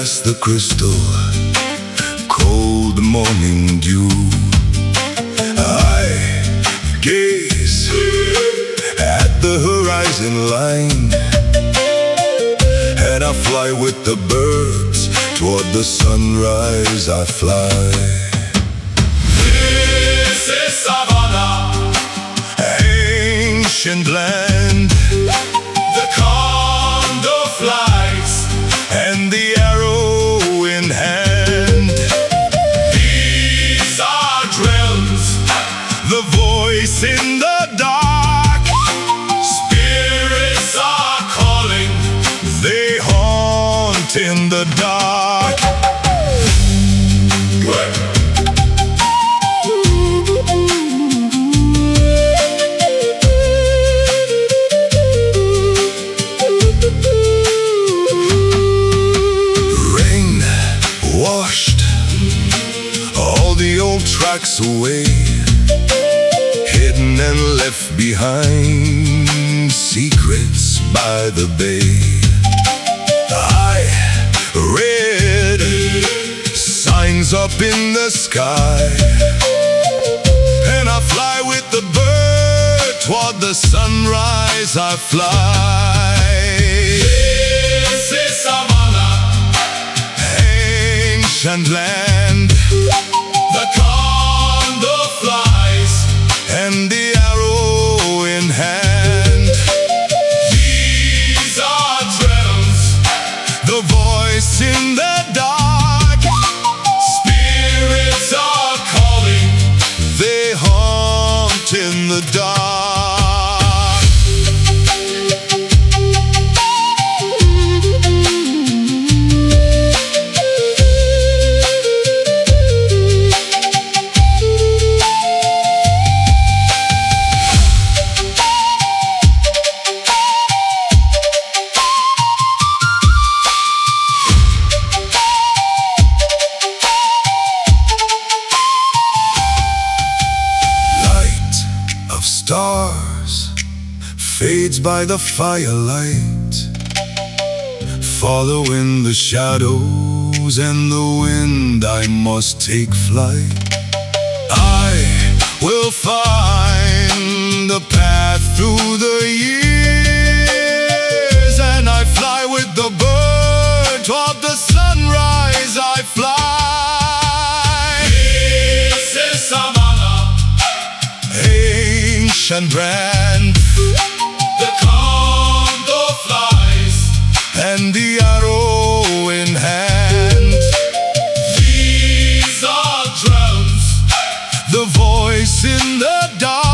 past the crystal, cold morning dew. I gaze at the horizon line, and I fly with the birds. Toward the sunrise I fly. This is Savannah, Ancient land, the condor flies, and the arrow in hand. these are drums, The voice in the dark, spirits are calling. they haunt in the dark. Rain washed all the old tracks away, hidden and left behind secrets by the bay. I read signs up in the sky, and I fly with the bird. Toward the sunrise I fly. This is Savannah, Ancient land, the condor flies, and the arrow in hand. these are drums, The voice in the dark, spirits are calling. they haunt in the dark. Light of stars fades by the firelight, following the shadows and the wind I must take flight. I will find the path through the years, and I fly with the bird. Toward the sunrise I fly. This is Savannah, Ancient brand, the condor flies, and the arrow in hand. these are drums, The voice in the dark,